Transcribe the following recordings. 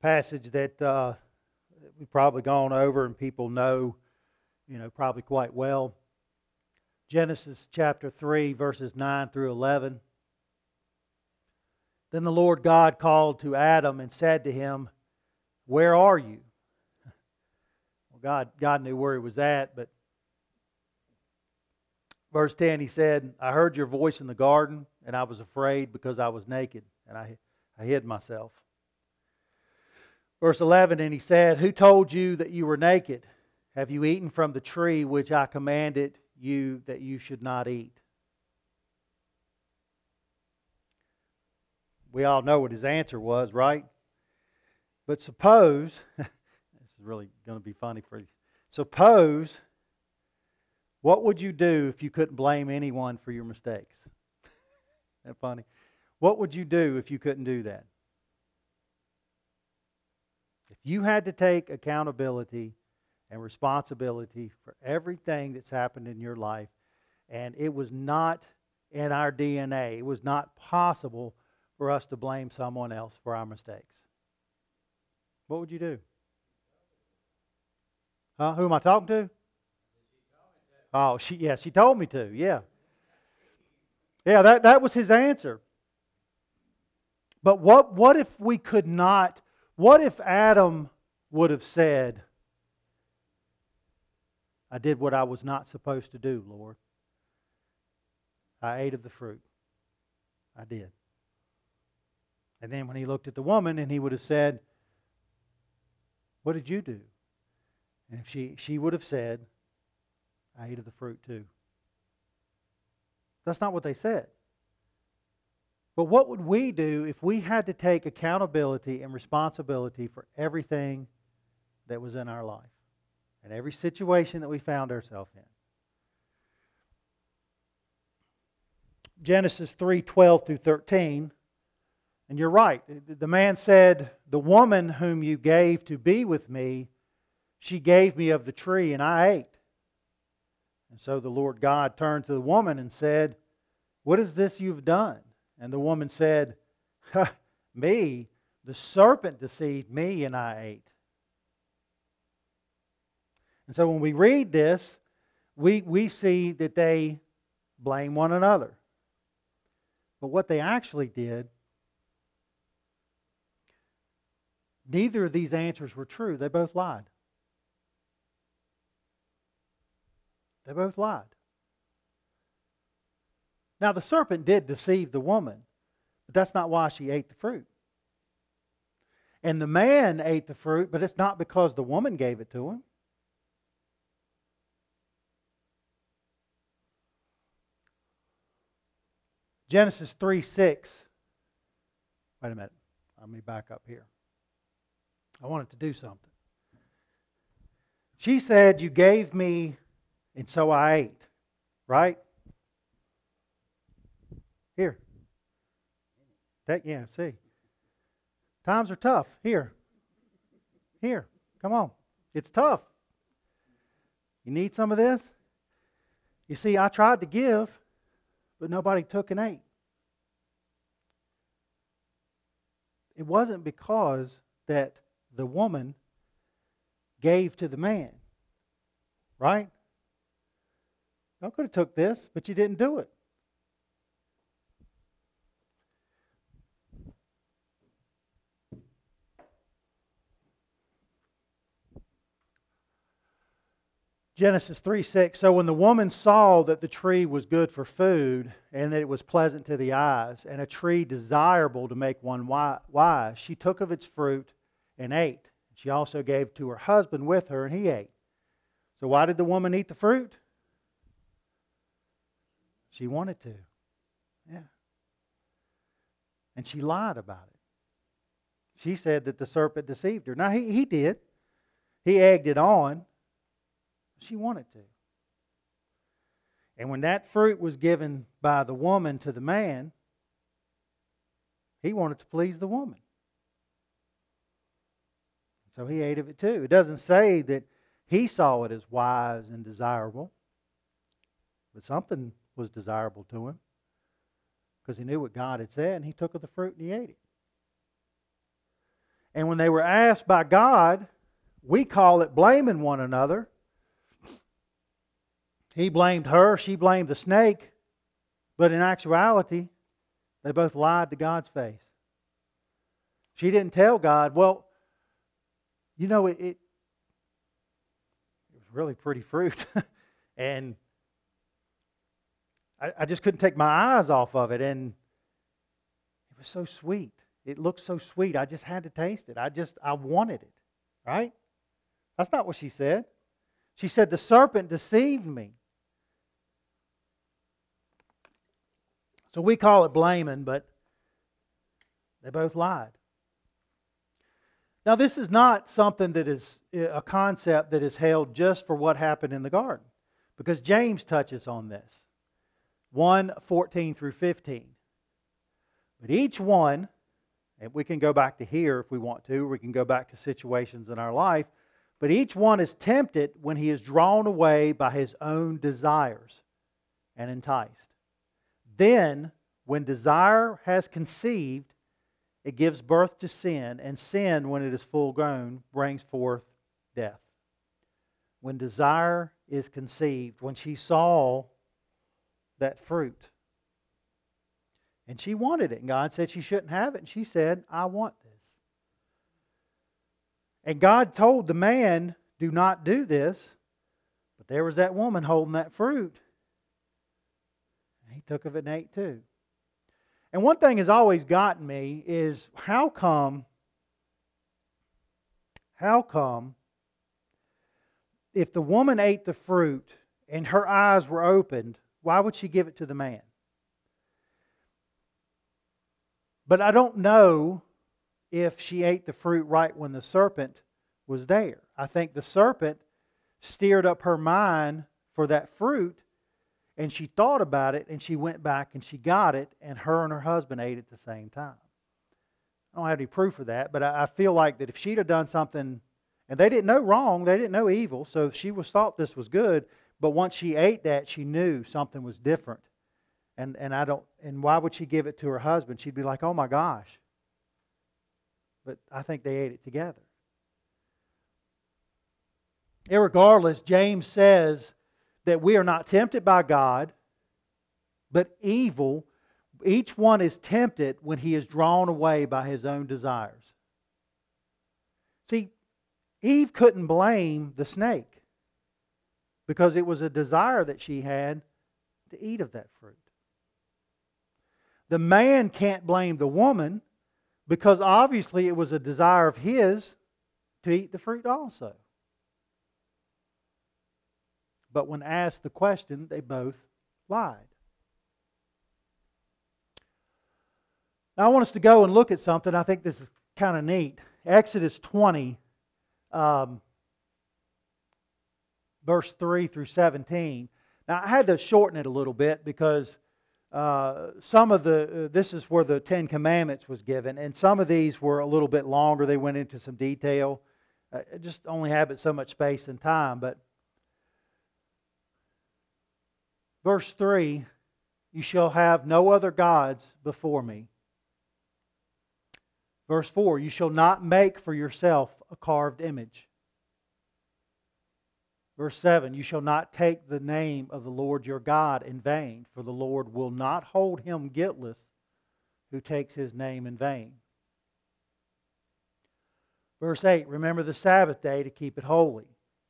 passage that we've probably gone over and people know, probably quite well. Genesis chapter 3, verses 9 through 11. Then the Lord God called to Adam and said to him, "Where are you?" Well, God knew where he was at, but verse 10, he said, "I heard your voice in the garden, and I was afraid because I was naked, and I hid myself." Verse 11, and he said, "Who told you that you were naked? Have you eaten from the tree which I commanded you that you should not eat?" We all know what his answer was, right? But suppose, this is really going to be funny for you. Suppose, what would you do if you couldn't blame anyone for your mistakes? Isn't that funny? What would you do if you couldn't do that? If you had to take accountability and responsibility for everything that's happened in your life, and it was not in our DNA, it was not possible for us to blame someone else for our mistakes, what would you do? Huh? Who am I talking to? Oh, she told me to, yeah. Yeah, that was his answer. But what if we could not, what if Adam would have said, "I did what I was not supposed to do, Lord. I ate of the fruit. I did." And then when he looked at the woman, and he would have said, "What did you do?" And if she would have said, "I ate of the fruit too." That's not what they said. But what would we do if we had to take accountability and responsibility for everything that was in our life and every situation that we found ourselves in? Genesis 3:12 through 13. And you're right. The man said, "The woman whom you gave to be with me, she gave me of the tree, and I ate." And so the Lord God turned to the woman and said, "What is this you've done?" And the woman said, "Me, the serpent deceived me, and I ate." And so when we read this, we see that they blame one another. But what they actually did, neither of these answers were true. They both lied. They both lied. Now, the serpent did deceive the woman, but that's not why she ate the fruit. And the man ate the fruit, but it's not because the woman gave it to him. Genesis 3:6. Wait a minute. Let me back up here. I wanted to do something. She said, "You gave me, and so I ate." Right? Here. See. Times are tough. Here. Come on. It's tough. You need some of this? You see, I tried to give, but nobody took and ate. It wasn't because that the woman gave to the man. Right? I could have took this, but you didn't do it. Genesis 3:6. So when the woman saw that the tree was good for food, and that it was pleasant to the eyes, and a tree desirable to make one wise, she took of its fruit and ate. She also gave to her husband with her, and he ate. So why did the woman eat the fruit? She wanted to. Yeah. And she lied about it. She said that the serpent deceived her. Now, he did. He egged it on. She wanted to. And when that fruit was given by the woman to the man, he wanted to please the woman. So he ate of it too. It doesn't say that he saw it as wise and desirable, but something was desirable to him because he knew what God had said, and he took of the fruit and he ate it. And when they were asked by God, we call it blaming one another. He blamed her, she blamed the snake. But in actuality, they both lied to God's face. She didn't tell God, well, you know, it was really pretty fruit. And I just couldn't take my eyes off of it. And it was so sweet. It looked so sweet. I just had to taste it. I wanted it. Right? That's not what she said. She said, the serpent deceived me. So we call it blaming, but they both lied. Now, this is not something that is a concept that is held just for what happened in the garden, because James touches on this. 1:14 through 15. But each one, and we can go back to here if we want to, or we can go back to situations in our life, but each one is tempted when he is drawn away by his own desires and enticed. Then, when desire has conceived, it gives birth to sin, and sin, when it is full grown, brings forth death. When desire is conceived, when she saw that fruit, and she wanted it, and God said she shouldn't have it, and she said, I want this. And God told the man, do not do this, but there was that woman holding that fruit. He took of it and ate too. And one thing has always gotten me is how come if the woman ate the fruit and her eyes were opened, why would she give it to the man? But I don't know if she ate the fruit right when the serpent was there. I think the serpent steered up her mind for that fruit, and she thought about it, and she went back and she got it, and her husband ate at the same time. I don't have any proof of that, but I feel like that if she'd have done something, and they didn't know wrong, they didn't know evil, so she thought this was good, but once she ate that, she knew something was different. And why would she give it to her husband? She'd be like, oh my gosh. But I think they ate it together. Irregardless, James says that we are not tempted by God, but evil. Each one is tempted when he is drawn away by his own desires. See, Eve couldn't blame the snake because it was a desire that she had to eat of that fruit. The man can't blame the woman because obviously it was a desire of his to eat the fruit also. But when asked the question, they both lied. Now I want us to go and look at something. I think this is kind of neat. Exodus 20, verse 3 through 17. Now I had to shorten it a little bit because this is where the Ten Commandments was given, and some of these were a little bit longer. They went into some detail. I just only have so much space and time, but verse 3, you shall have no other gods before me. Verse 4, you shall not make for yourself a carved image. Verse 7, you shall not take the name of the Lord your God in vain, for the Lord will not hold him guiltless who takes his name in vain. Verse 8, remember the Sabbath day to keep it holy.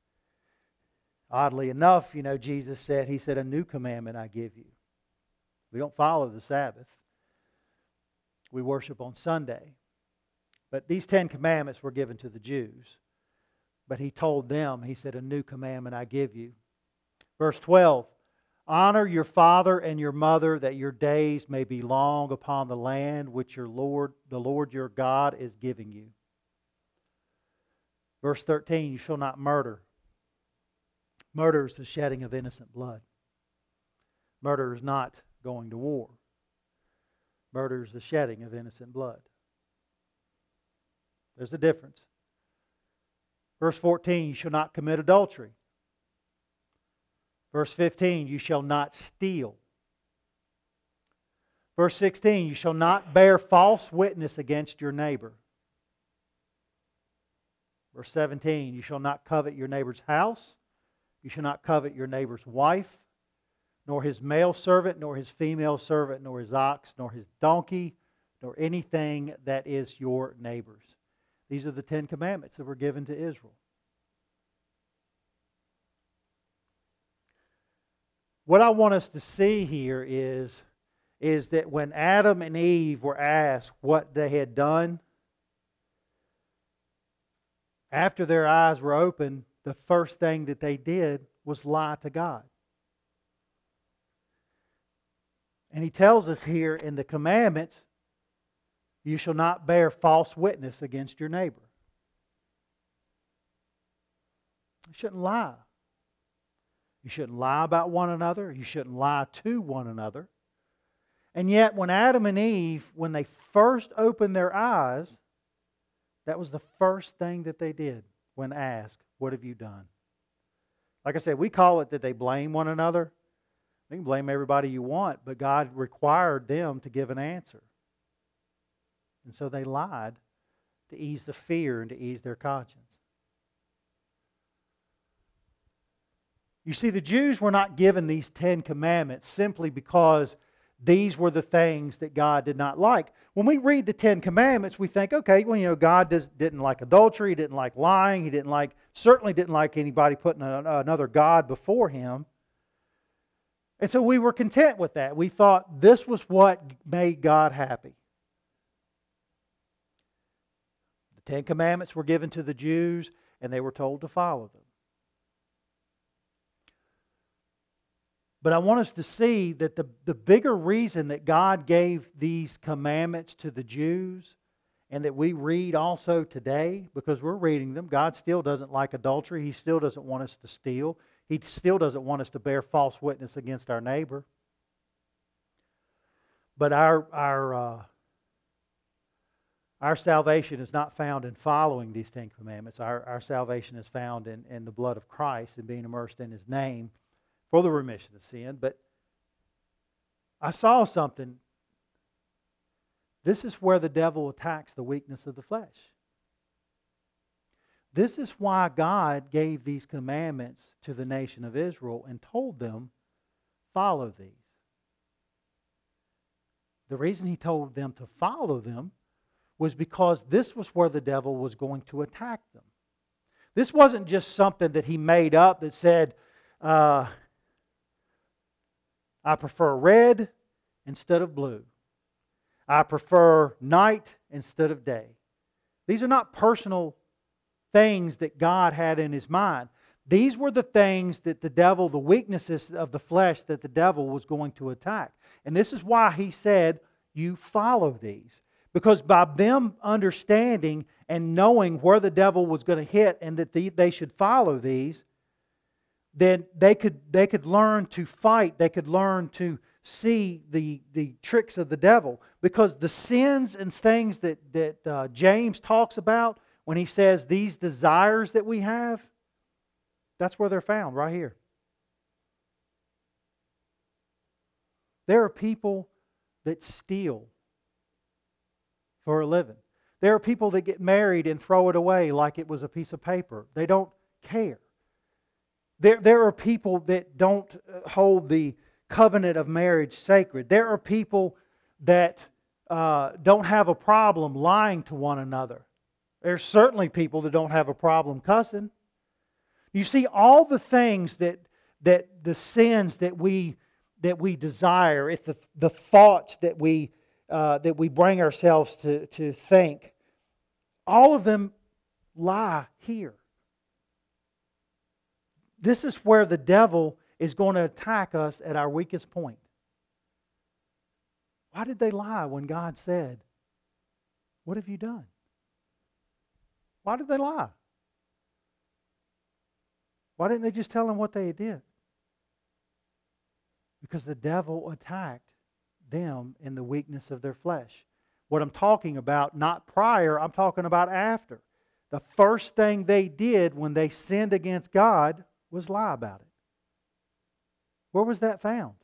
Oddly enough, Jesus said, He said, a new commandment I give you. We don't follow the Sabbath. We worship on Sunday. But these 10 commandments were given to the Jews. But He told them, He said, a new commandment I give you. Verse 12, honor your father and your mother, that your days may be long upon the land which the Lord your God is giving you. Verse 13, you shall not murder. Murder is the shedding of innocent blood. Murder is not going to war. Murder is the shedding of innocent blood. There's a difference. Verse 14, you shall not commit adultery. Verse 15, you shall not steal. Verse 16, you shall not bear false witness against your neighbor. Verse 17, you shall not covet your neighbor's house. You shall not covet your neighbor's wife, nor his male servant, nor his female servant, nor his ox, nor his donkey, nor anything that is your neighbor's. These are the 10 commandments that were given to Israel. What I want us to see here is that when Adam and Eve were asked what they had done, after their eyes were opened, the first thing that they did was lie to God. And He tells us here in the commandments, you shall not bear false witness against your neighbor. You shouldn't lie. You shouldn't lie about one another. You shouldn't lie to one another. And yet, when Adam and Eve, when they first opened their eyes, that was the first thing that they did when asked, what have you done? Like I said, we call it that they blame one another. You can blame everybody you want, but God required them to give an answer. And so they lied to ease the fear and to ease their conscience. You see, the Jews were not given these 10 commandments simply because these were the things that God did not like. When we read the 10 commandments, we think, okay, well, God didn't like adultery, He didn't like lying, He certainly didn't like anybody putting another God before Him. And so we were content with that. We thought this was what made God happy. The 10 commandments were given to the Jews, and they were told to follow them. But I want us to see that the bigger reason that God gave these commandments to the Jews and that we read also today, because we're reading them, God still doesn't like adultery. He still doesn't want us to steal. He still doesn't want us to bear false witness against our neighbor. But our salvation is not found in following these 10 commandments. Our salvation is found in the blood of Christ and being immersed in His name for the remission of sin. But I saw something. This is where the devil attacks the weakness of the flesh. This is why God gave these commandments to the nation of Israel and told them, follow these. The reason He told them to follow them was because this was where the devil was going to attack them. This wasn't just something that He made up that said, I prefer red instead of blue. I prefer night instead of day. These are not personal things that God had in His mind. These were the things that the devil, the weaknesses of the flesh that the devil was going to attack. And this is why He said, you follow these. Because by them understanding and knowing where the devil was going to hit and that they should follow these, then they could learn to fight. They could learn to see the tricks of the devil. Because the sins and things that James talks about when he says these desires that we have, that's where they're found, right here. There are people that steal for a living. There are people that get married and throw it away like it was a piece of paper. They don't care. There are people that don't hold the covenant of marriage sacred. There are people that don't have a problem lying to one another. There's certainly people that don't have a problem cussing. You see, all the things that the sins that we desire, it's the thoughts that we bring ourselves to think, all of them lie here. This is where the devil is going to attack us at our weakest point. Why did they lie when God said, what have you done? Why did they lie? Why didn't they just tell Him what they did? Because the devil attacked them in the weakness of their flesh. What I'm talking about, not prior, I'm talking about after. The first thing they did when they sinned against God was lie about it. Where was that found?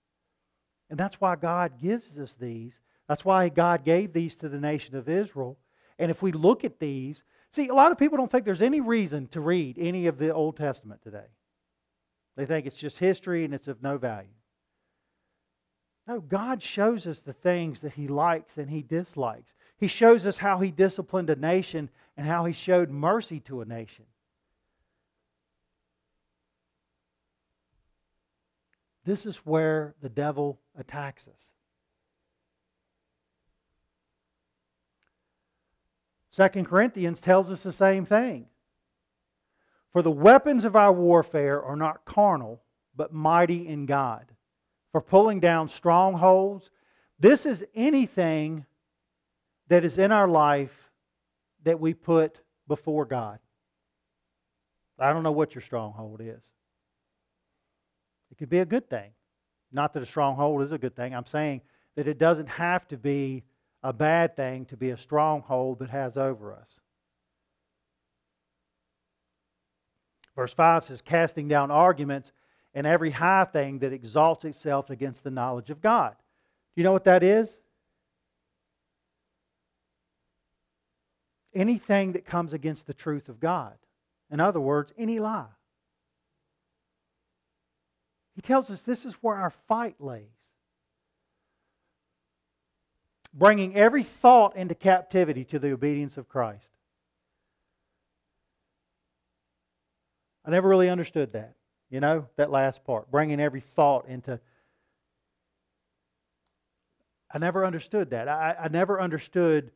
And that's why God gives us these. That's why God gave these to the nation of Israel, And if we look at these, see, a lot of people don't think there's any reason to read any of the Old Testament today. They think it's just history and it's of no value. No, God shows us the things that He likes and He dislikes. He shows us how He disciplined a nation and how He showed mercy to a nation. This is where the devil attacks us. 2 Corinthians tells us the same thing. For the weapons of our warfare are not carnal, but mighty in God, for pulling down strongholds. This is anything that is in our life that we put before God. I don't know what your stronghold is. It could be a good thing. Not that a stronghold is a good thing. I'm saying that it doesn't have to be a bad thing to be a stronghold that has over us. Verse 5 says, casting down arguments and every high thing that exalts itself against the knowledge of God. Do you know what that is? Anything that comes against the truth of God. In other words, any lie. He tells us this is where our fight lays. Bringing every thought into captivity to the obedience of Christ. I never really understood that. You know, that last part. Bringing every thought into... I never understood that. I never understood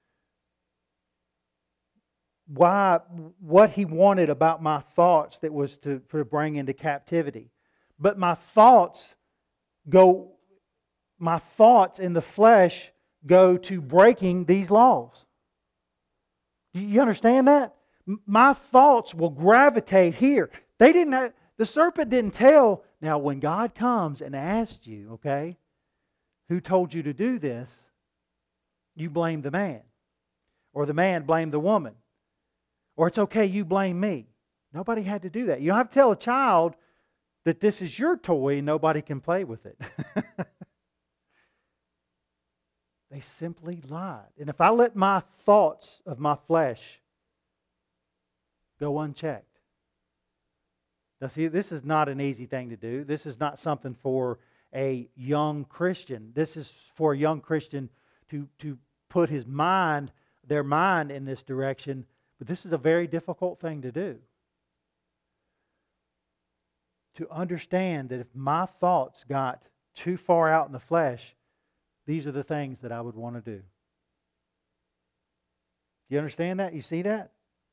what He wanted about my thoughts that was to bring into captivity. But my thoughts in the flesh go to breaking these laws. Do you understand that? My thoughts will gravitate here. The serpent didn't tell. Now, when God comes and asks you, okay, who told you to do this? You blame the man. Or the man blamed the woman. Or it's okay, you blame me. Nobody had to do that. You don't have to tell a child that this is your toy and nobody can play with it. They simply lied. And if I let my thoughts of my flesh go unchecked. Now see, this is not an easy thing to do. This is not something for a young Christian. This is for a young Christian to put their mind in this direction. But this is a very difficult thing to do. To understand that if my thoughts got too far out in the flesh, these are the things that I would want to do. Do you understand that? You see that?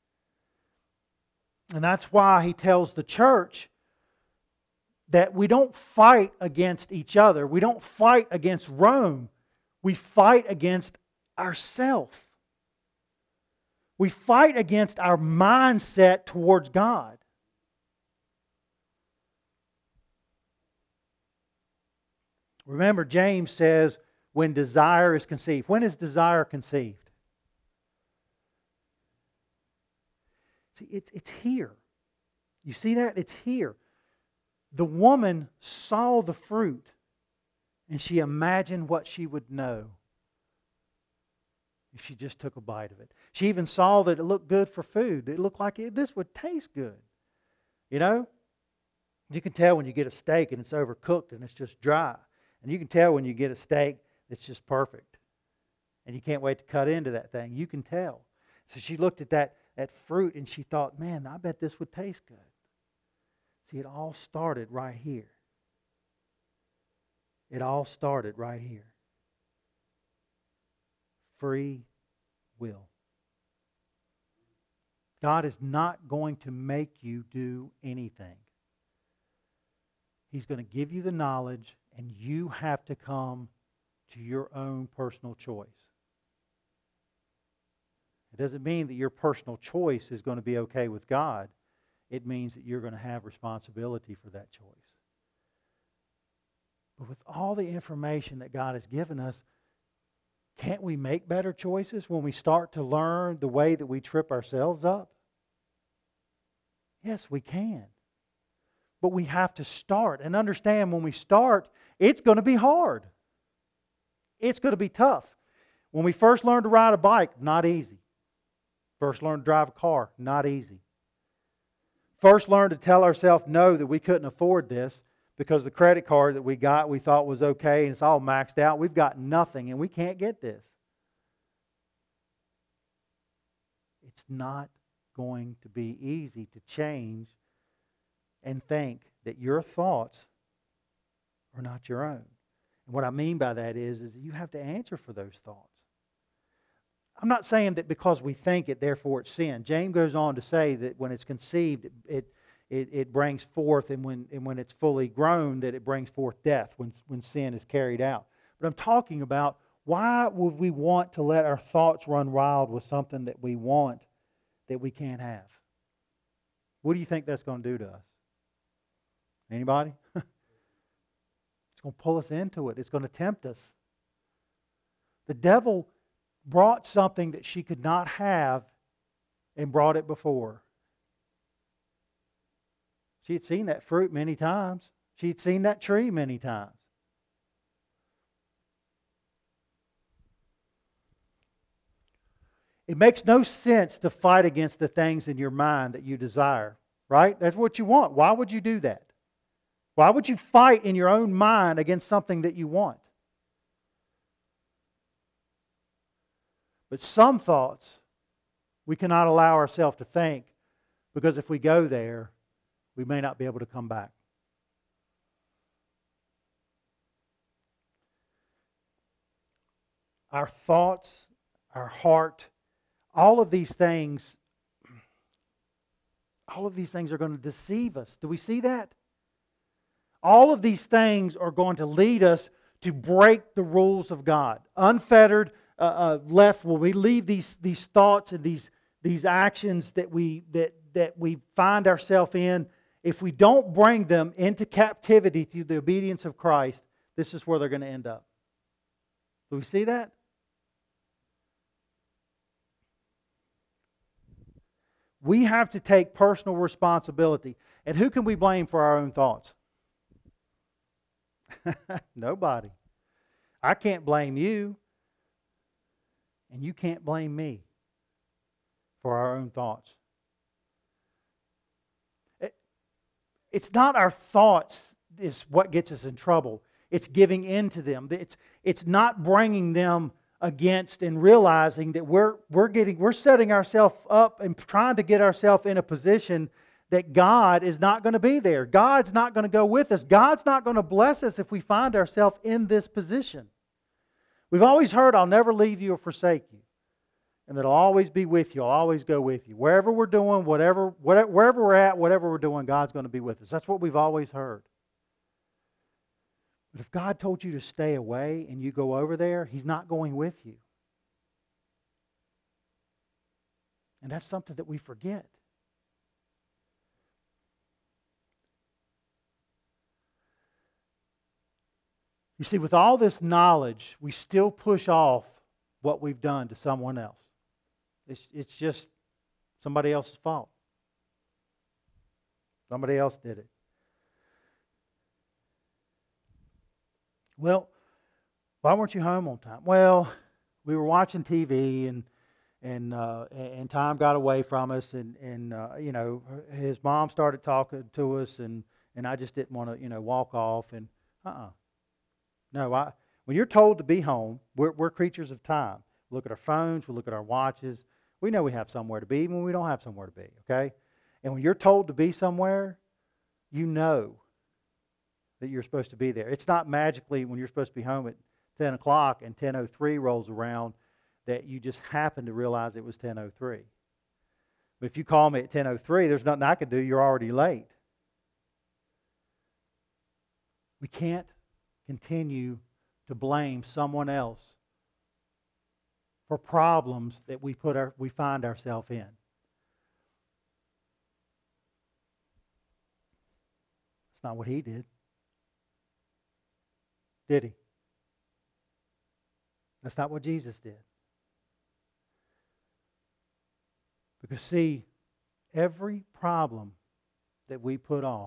And that's why he tells the church that we don't fight against each other. We don't fight against Rome. We fight against ourselves. We fight against our mindset towards God. Remember, James says, when desire is conceived. When is desire conceived? See, it's here. You see that? It's here. The woman saw the fruit and she imagined what she would know if she just took a bite of it. She even saw that it looked good for food. It looked like this would taste good. You know? You can tell when you get a steak and it's overcooked and it's just dry. And you can tell when you get a steak that's just perfect. And you can't wait to cut into that thing. You can tell. So she looked at that fruit and she thought, man, I bet this would taste good. See, it all started right here. It all started right here. Free will. God is not going to make you do anything. He's going to give you the knowledge, and you have to come to your own personal choice. It doesn't mean that your personal choice is going to be okay with God. It means that you're going to have responsibility for that choice. But with all the information that God has given us, can't we make better choices when we start to learn the way that we trip ourselves up? Yes, we can. But we have to start and understand when we start, it's going to be hard. It's going to be tough. When we first learned to ride a bike, not easy. First learn to drive a car. Not easy. First learn to tell ourselves no, that we couldn't afford this because the credit card that we got we thought was okay and it's all maxed out. We've got nothing and we can't get this. It's not going to be easy to change and think that your thoughts are not your own. And what I mean by that is that you have to answer for those thoughts. I'm not saying that because we think it, therefore it's sin. James goes on to say that when it's conceived, it brings forth, and when it's fully grown, that it brings forth death when sin is carried out. But I'm talking about, why would we want to let our thoughts run wild with something that we want that we can't have? What do you think that's going to do to us? Anybody? It's going to pull us into it. It's going to tempt us. The devil brought something that she could not have and brought it before. She had seen that fruit many times. She had seen that tree many times. It makes no sense to fight against the things in your mind that you desire, right? That's what you want. Why would you do that? Why would you fight in your own mind against something that you want? But some thoughts we cannot allow ourselves to think, because if we go there, we may not be able to come back. Our thoughts, our heart, all of these things are going to deceive us. Do we see that? All of these things are going to lead us to break the rules of God. Unfettered, left, when we leave these thoughts and these actions that we find ourselves in, if we don't bring them into captivity through the obedience of Christ, this is where they're going to end up. Do we see that? We have to take personal responsibility. And who can we blame for our own thoughts? Nobody. I can't blame you. And you can't blame me for our own thoughts. It's not our thoughts is what gets us in trouble. It's giving in to them. It's not bringing them against and realizing that we're setting ourselves up and trying to get ourselves in a position that God is not going to be there. God's not going to go with us. God's not going to bless us if we find ourselves in this position. We've always heard, I'll never leave you or forsake you. And that I'll always be with you. I'll always go with you. Wherever we're doing, wherever we're at, whatever we're doing, God's going to be with us. That's what we've always heard. But if God told you to stay away and you go over there, He's not going with you. And that's something that we forget. You see, with all this knowledge, we still push off what we've done to someone else. It's just somebody else's fault. Somebody else did it. Well, why weren't you home on time? Well, we were watching TV and time got away from us, and his mom started talking to us, and I just didn't want to walk off. And no, when you're told to be home, we're creatures of time. We look at our phones, we look at our watches. We know we have somewhere to be even when we don't have somewhere to be, okay? And when you're told to be somewhere, you know that you're supposed to be there. It's not magically when you're supposed to be home at 10 o'clock and 10:03 rolls around that you just happen to realize it was 10:03. But if you call me at 10:03, there's nothing I can do. You're already late. We can't continue to blame someone else for problems that we find ourselves in. That's not what he did. Did he? That's not what Jesus did. Because see, every problem that we put off,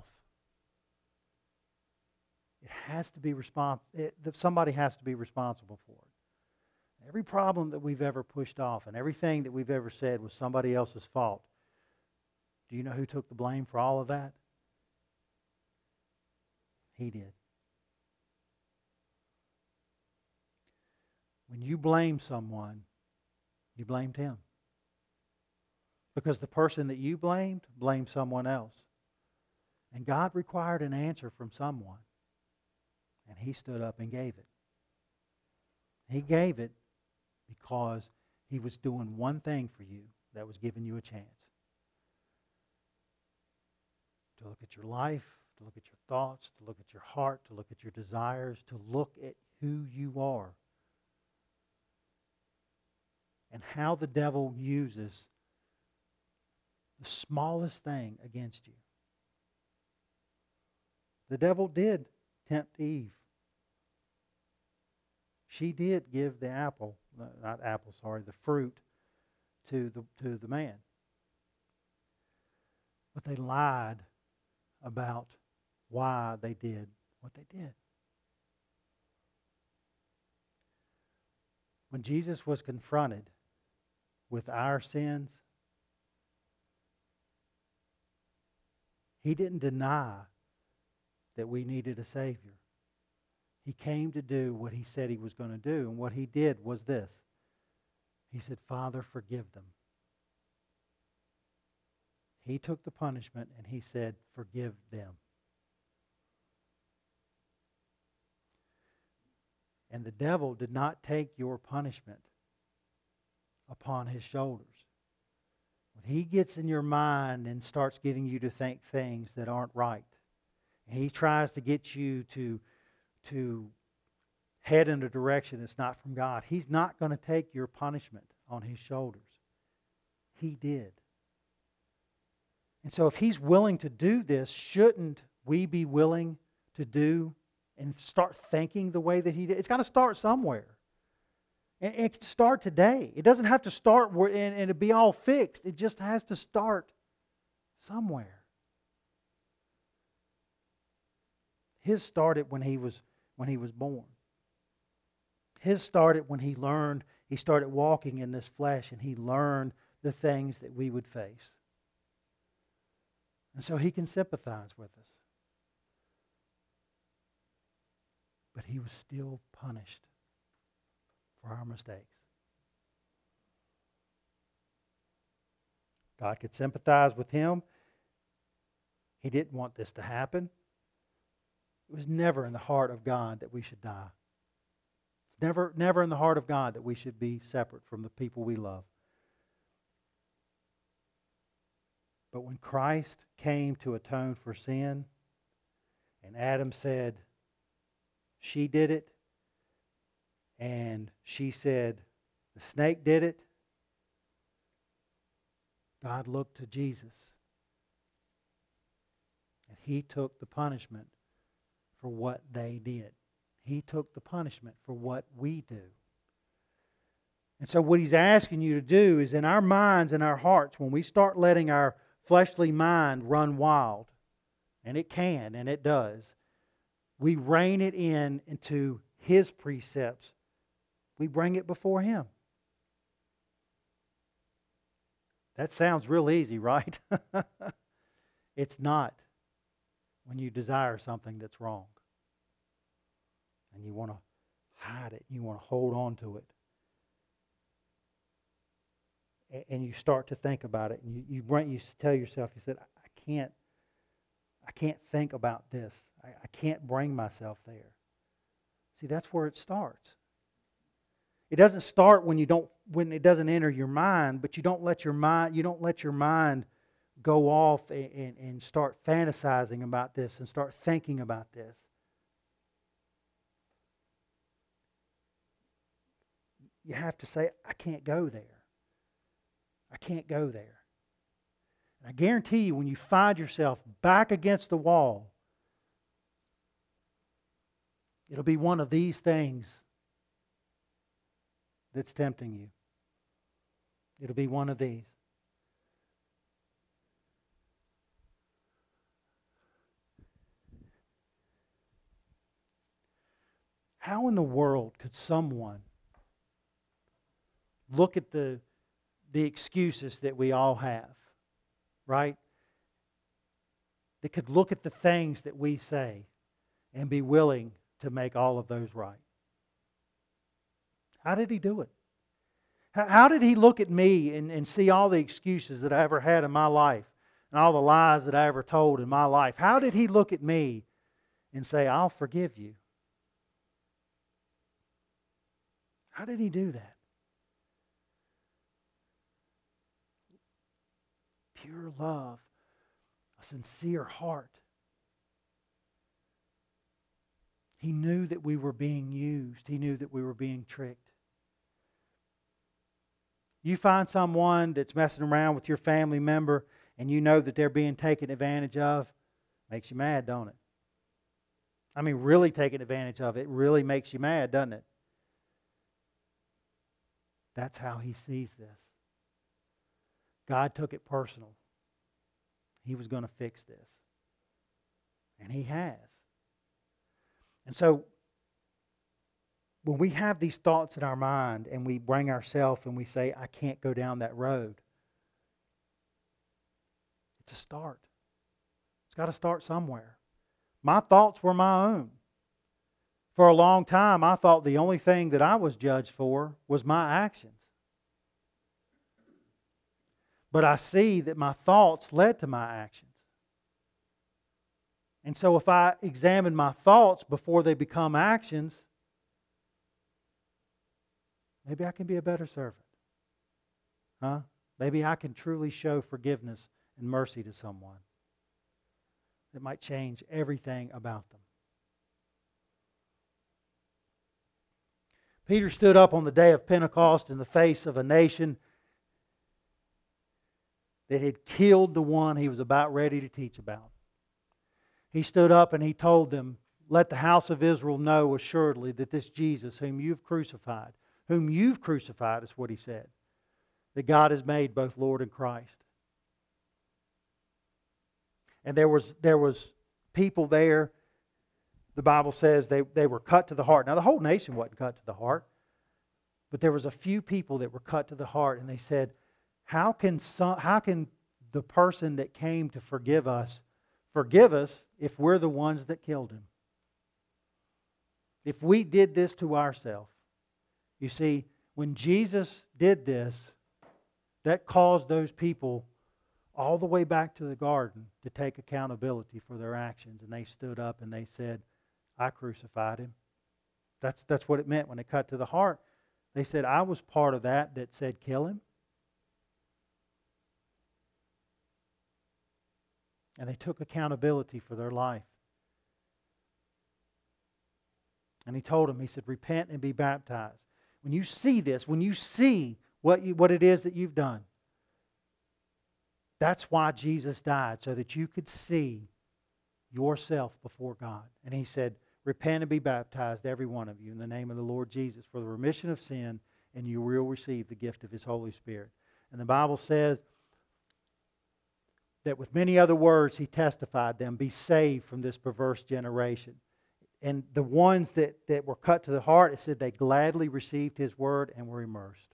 it has to be somebody has to be responsible for it. Every problem that we've ever pushed off and everything that we've ever said was somebody else's fault. Do you know who took the blame for all of that? He did. When you blame someone, you blamed him. Because the person that you blamed someone else. And God required an answer from someone. And he stood up and gave it. He gave it because he was doing one thing for you that was giving you a chance. To look at your life, to look at your thoughts, to look at your heart, to look at your desires, to look at who you are. And how the devil uses the smallest thing against you. The devil did tempt Eve. She did give the the fruit to the man. But they lied about why they did what they did. When Jesus was confronted with our sins, he didn't deny that we needed a Savior. He came to do what he said he was going to do, and what he did was this. He said, Father, forgive them. He took the punishment and he said, forgive them. And the devil did not take your punishment upon his shoulders. When he gets in your mind and starts getting you to think things that aren't right, and he tries to get you to head in a direction that's not from God, he's not going to take your punishment on his shoulders. He did. And so if he's willing to do this, shouldn't we be willing to do and start thinking the way that he did? It's got to start somewhere. And it can start today. It doesn't have to start and it be all fixed. It just has to start somewhere. His started when he was born. His started when he started walking in this flesh, and he learned the things that we would face. And so he can sympathize with us. But he was still punished for our mistakes. God could sympathize with him. He didn't want this to happen. It was never in the heart of God that we should die. It's never in the heart of God that we should be separate from the people we love. But when Christ came to atone for sin, and Adam said, she did it, and she said, the snake did it, God looked to Jesus, and he took the punishment for what they did. He took the punishment for what we do. And so what he's asking you to do is, in our minds and our hearts, when we start letting our fleshly mind run wild, and it can, and it does, we rein it into his precepts. We bring it before him. That sounds real easy, right? It's not when you desire something that's wrong. And you want to hide it. You want to hold on to it. And you start to think about it. And you tell yourself, you said, I can't think about this. I can't bring myself there. See, that's where it starts. It doesn't start when it doesn't enter your mind, but you don't let your mind go off and start fantasizing about this and start thinking about this. You have to say, I can't go there. I can't go there. And I guarantee you, when you find yourself back against the wall, it'll be one of these things that's tempting you. It'll be one of these. How in the world could someone look at the excuses that we all have, right? That could look at the things that we say and be willing to make all of those right. How did He do it? How did He look at me and see all the excuses that I ever had in my life and all the lies that I ever told in my life? How did He look at me and say, I'll forgive you? How did He do that? Pure love, a sincere heart. He knew that we were being used. He knew that we were being tricked. You find someone that's messing around with your family member and you know that they're being taken advantage of, makes you mad, don't it? I mean, really taken advantage of. It really makes you mad, doesn't it? That's how He sees this. God took it personal. He was going to fix this. And He has. And so, when we have these thoughts in our mind and we bring ourselves and we say, I can't go down that road, it's a start. It's got to start somewhere. My thoughts were my own. For a long time, I thought the only thing that I was judged for was my actions. But I see that my thoughts led to my actions. And so if I examine my thoughts before they become actions, maybe I can be a better servant. Huh? Maybe I can truly show forgiveness and mercy to someone. It might change everything about them. Peter stood up on the day of Pentecost in the face of a nation that had killed the one he was about ready to teach about. He stood up and he told them, let the house of Israel know assuredly that this Jesus whom you've crucified is what he said, that God has made both Lord and Christ. And there was people there, the Bible says they were cut to the heart. Now the whole nation wasn't cut to the heart, but there was a few people that were cut to the heart, and they said, how can the person that came to forgive us if we're the ones that killed him? If we did this to ourselves. You see, when Jesus did this, that caused those people all the way back to the garden to take accountability for their actions. And they stood up and they said, I crucified him. That's what it meant when it cut to the heart. They said, I was part of that said, kill him. And they took accountability for their life. And he told them, he said, repent and be baptized. When you see this, when you see what it is that you've done, that's why Jesus died, so that you could see yourself before God. And he said, repent and be baptized, every one of you, in the name of the Lord Jesus, for the remission of sin, and you will receive the gift of His Holy Spirit. And the Bible says that with many other words he testified them, be saved from this perverse generation. And the ones that were cut to the heart, it said they gladly received His word and were immersed.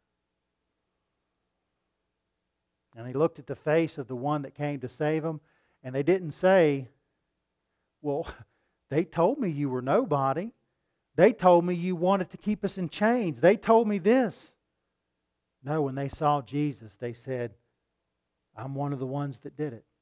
And they looked at the face of the one that came to save them, and they didn't say, well, they told me you were nobody. They told me you wanted to keep us in chains. They told me this. No, when they saw Jesus, they said, I'm one of the ones that did it.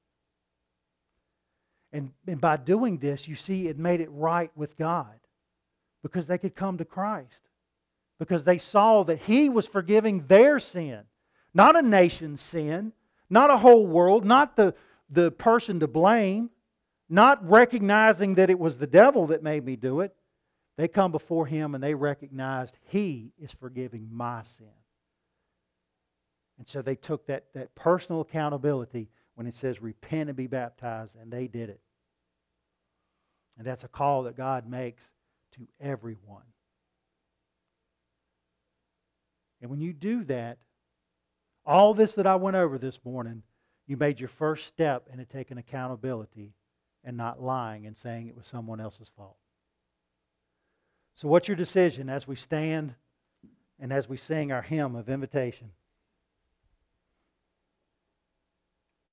And by doing this, you see, it made it right with God. Because they could come to Christ. Because they saw that He was forgiving their sin. Not a nation's sin. Not a whole world. Not the person to blame. Not recognizing that it was the devil that made me do it. They come before Him and they recognized He is forgiving my sin. And so they took that personal accountability when it says repent and be baptized, and they did it. And that's a call that God makes to everyone. And when you do that, all this that I went over this morning, you made your first step into taking accountability and not lying and saying it was someone else's fault. So what's your decision as we stand and as we sing our hymn of invitation.